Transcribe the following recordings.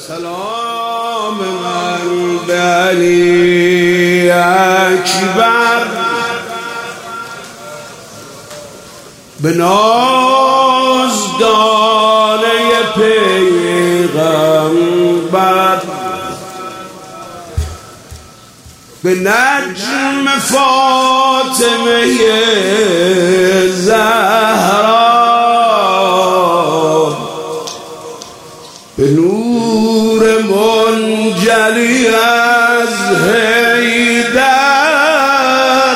سلام من به علی اکبر، به نازدانه پیغمبر، به نجم فاطمه زهرا، به نور منجلی از حیدر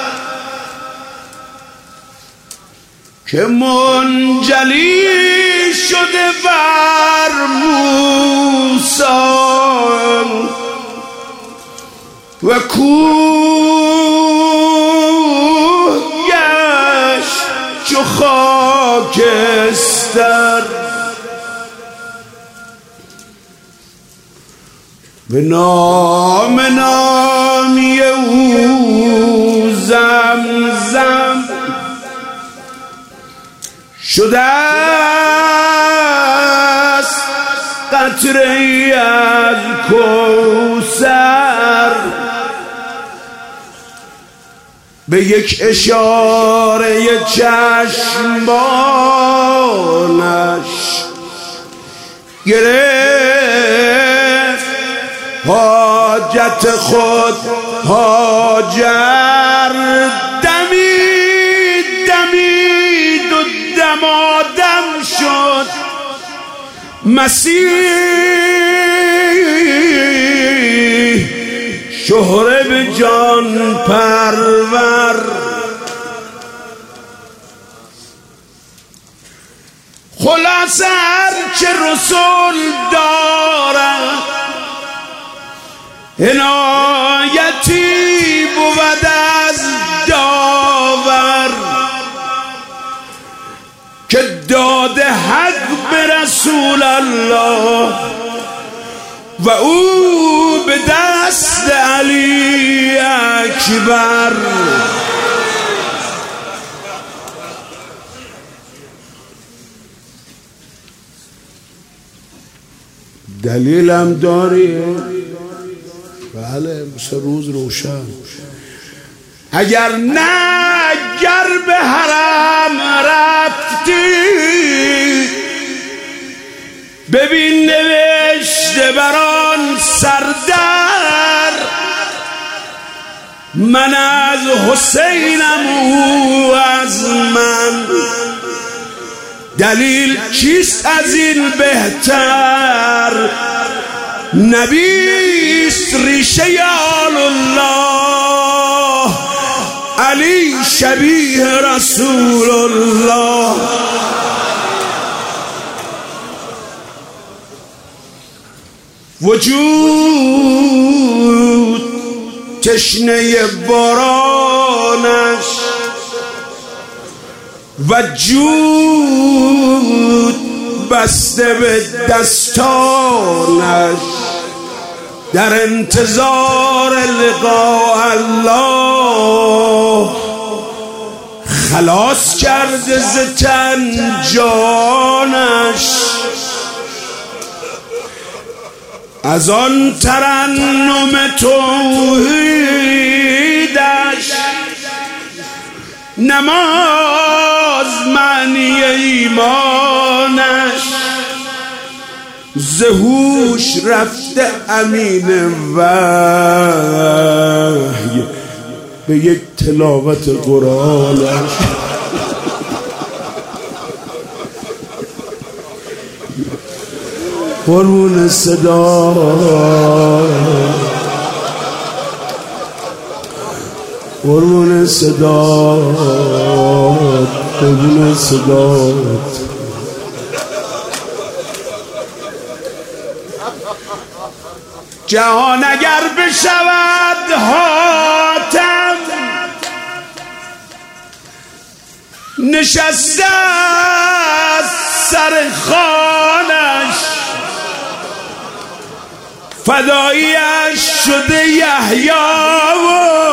که منجلی شده بر موسی و کوه گشت چو خاکستر، به نام نامی او زمزم شده است قطره از کوثر، به یک اشاره چشمانش گرفت حاجت خود هاجر، دمید و دمادم شد مسیح شهره به جان پرور، خلاصه هرچه رسول دارد عنایتی بود از داور، که داده حق به رسول الله و او به دست علی اکبر. دلیلم داری؟ بله، مثل روز روشن. اگر نه گر به حرم رفتی ببین نوشته بران سردر، من از حسینم او از من، دلیل چیست از این بهتر؟ نبیست ریشه آل الله، علی شبیه رسول الله. وجود تشنه بارانش و جود بسته به دستانش، در انتظار لقاء الله خلاص کرده ز تن جانش، از آن ترنم توحیدش نماز معنی ایمانش، زهوش رفته امین وحی به یک تلاوت قرآنش. قربون صدا قربون صدا قربون صدا. جهان اگر بشود حاتم نشسته از سر خوانش، فداییش شده یحیی و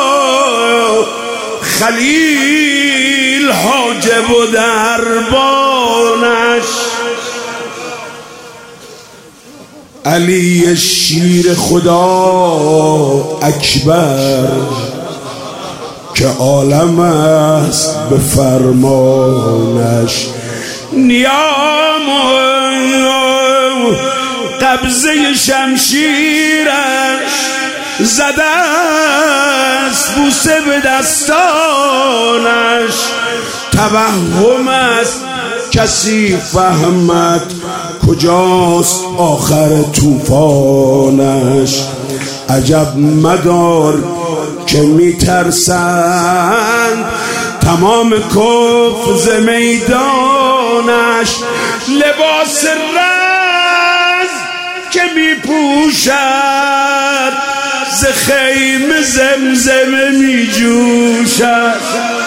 خلیل حاجب و دربانش. علی شیر خدا اکبر که عالم است به فرمانش. نیام قبضه شمشیرش زده است بوسه به دستانش. توهم است کسی فهمد کجاست آخر طوفانش. عجب مدار که میترسند تمام کفر ز میدانش. لباس رز که میپوشد ز خیمه زمزمه میجوشد.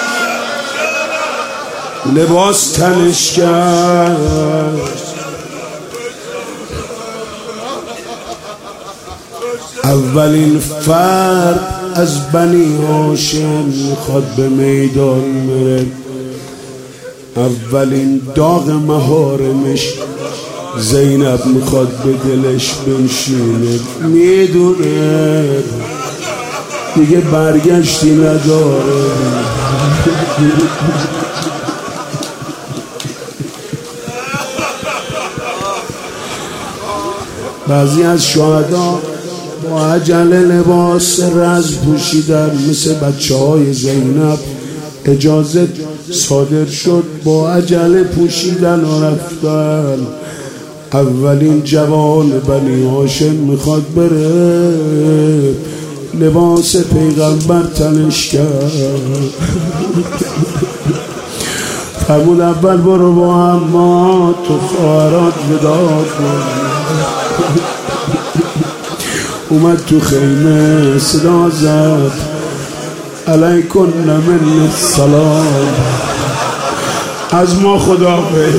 لباس تنش کرد اولین فرد از بنی هاشم میخواد به میدان بره. اولین داغ مهارمش زینب میخواد به دلش بنشینه. میدونه دیگه برگشتی نداره. بعضی از شهدا با عجله لباس رز پوشیدن مثل بچه های زینب. اجازه صادر شد با عجله پوشیدن و رفتن. اولین جوان بنی هاشم میخواد بره لباس پیغمبر تنش کرد. فرمود اول برو با اما تو خواهرات ودا کن. اومد تو خیمه صدا زد علیکن من السلام، از ما خداحافظ.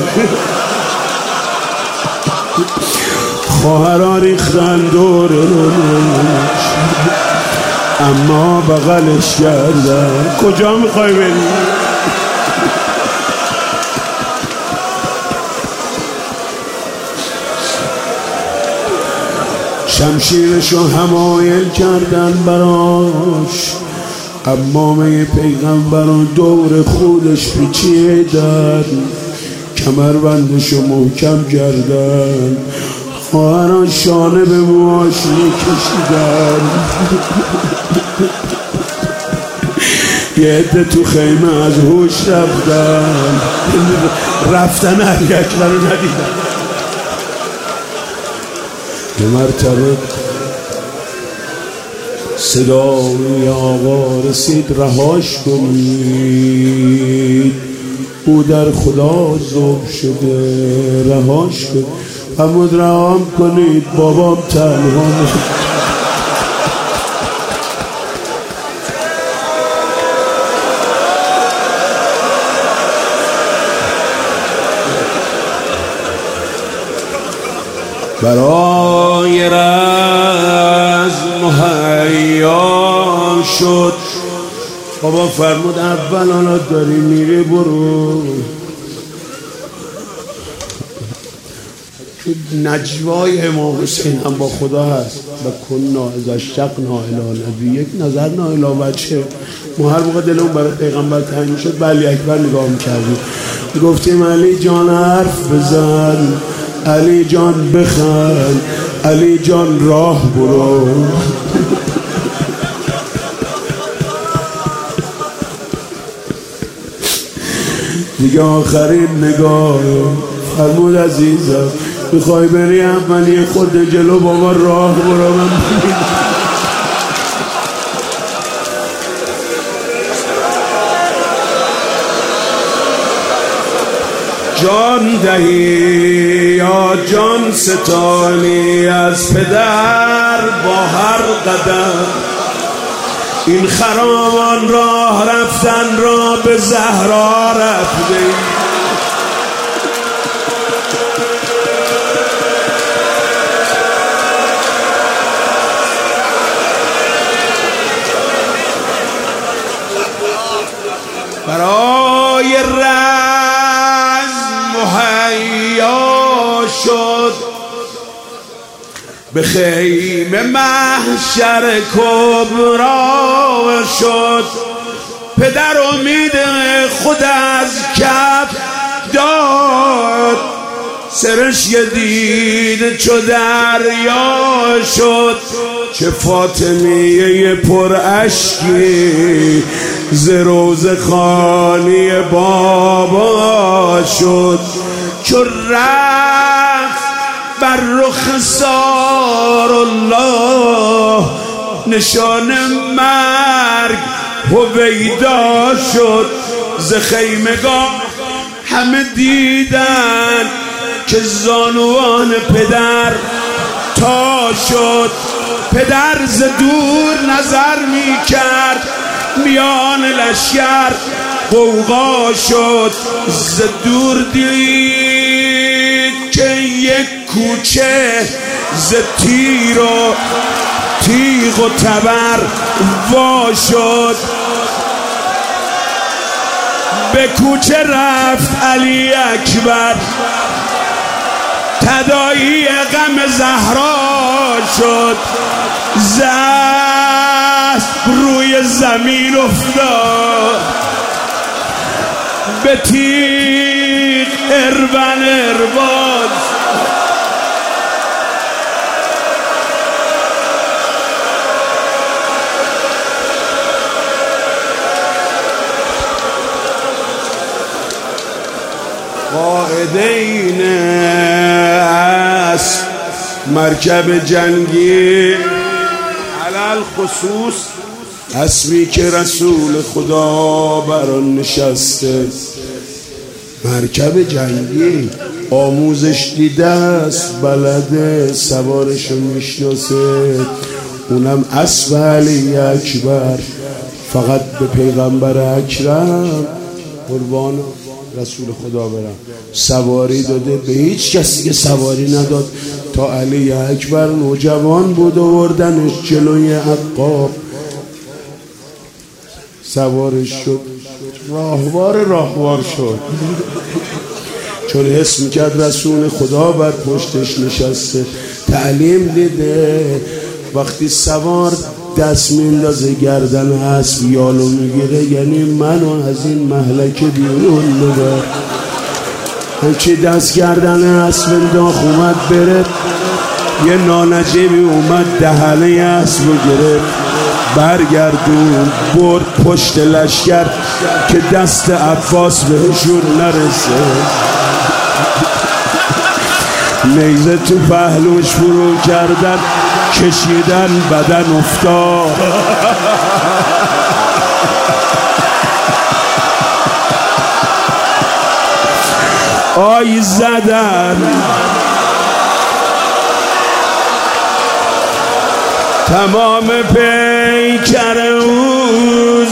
خواهرها ریختن دور روش اما بغلش کردن. کجا میخوای بری؟ شمشیرشو حمایل کردن براش. عمامه پیغمبر رو دور خودش پیچیدن. کمربندشو محکم کردن. خواهران شانه به موهاش میکشیدن. یه عده تو خیمه از هوش رفتن علی اکبر رو ندیدن. به مرتبه صدای آقا رسید رهاش کنید، او در خدا ذوب شده. رهاش کنید، فرمود رهام کنید، بابام تنها. برای رزم مهیا شد. بابا فرمود اول حالا داری میری برو. نجوای امام حسین هم با خدا هست و کنا اذا اشتقنا الی نبی یک نظرنا الی وجهه. ما هر موقع دلمون برای پیغمبر تنگ شد به علی اکبر نگاه میکردیم، گفتیم علی جان حرف بزن، علی جان بخند، علی جان راه برو. دیگه آخرین نگاه فرمود عزیزم میخوای بری اولی خود جلو بابا راه برو. من جان دهی یا جان ستانی از پدر با هر قدم. این خرامان راه رفتن را به زهرا رفته. برای رزم مهیا شد. به خیمه محشر کبرا شد. پدر امید خود از کف داد، سرش یه دید چو دریا شد. چه فاطمیه پر اشکی ز روضه خانی بابا شد. چو رفت بر رخ سار الله نشان مرگ هویدا شد. ز خیمگاه همه دیدن که زانوان پدر تا شد. پدر ز دور نظر می کرد، میان لشکر غوغا شد. ز دور دید که یک کوچه ز تیر و تیغ و تبر وا شد. به کوچه رفت علی اکبر، تداعی غم زهرا شد. زد روی زمین افتاد، به تیغ اربن ارباز. قائدین اسب مرکب جنگی علل خصوص اسبی که رسول خدا بر آن نشسته. مرکب جنگی آموزش دیده است، بلده، سوارشو میشناسه. اونم اسب علی اکبر. فقط به پیغمبر اکرم قربان رسول خدا برم سواری داده، به هیچ کسی که سواری نداد. تا علی اکبر نوجوان بود آوردنش جلوی عقاب، سوارش شد، راهوار شد. چون حس میکرد رسول خدا بر پشتش نشسته. تعلیم دیده وقتی سوار دست میندازه گردن اسب یالو میگیره، یعنی منو از این مهلکه بیرون ببر. هرچی دست گردن اسب انداخت اومد بره، یه نانجیبی اومد دهنه اسب رو گرفت، برگردون برد پشت لشکر که دست عباس بهشون نرسه. نیزه تو پهلوش فرو کردن، کشیدن بدن افتاد. آی زدن تمام پیکر او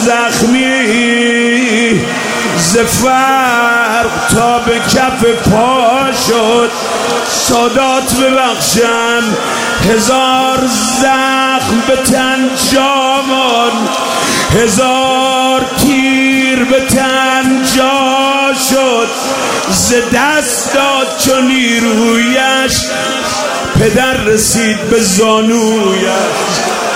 زخمی، ز فرق تا به کف پا شد. سادات ببخشن 1000 زخم به تن جامان، 1000 تیر به تن جا شد. ز دست داد چون نیرویش، پدر رسید به زانویش.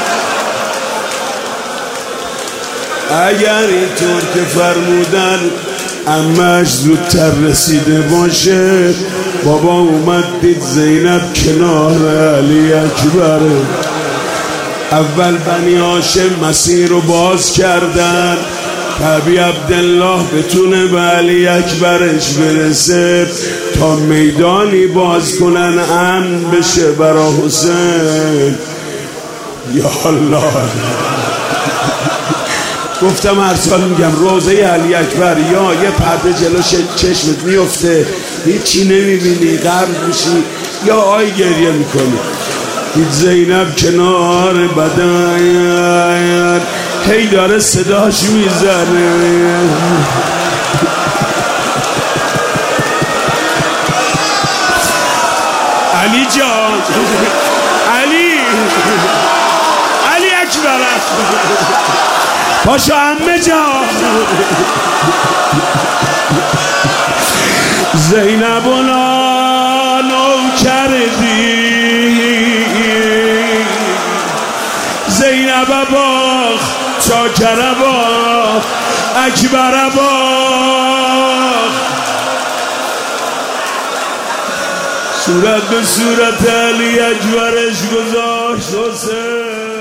اگر اینطور که فرمودن عمه‌اش زودتر رسیده باشه، بابا اومد دید زینب کنار علی اکبره. اول بنی هاشم مسیر رو باز کردن، ابی عبدالله بتونه به علی اکبرش برسه تا میدانی باز کنن امن بشه برا حسین. یا الله، گفتم هر سال میگم روزه علی اکبر یا یه پرده جلو چشمت میفته هیچی نمیبینی غرق میشی، یا آی گریه میکنی. دید زینب کنار بدن هی داره صداش میزنه. علی جان، علی اکبر پاشو عمه جان. زینب نو کردی زینب باخ چاکر باخ اکبر باخ صورت به صورت علی اکبرش گذاشت حسین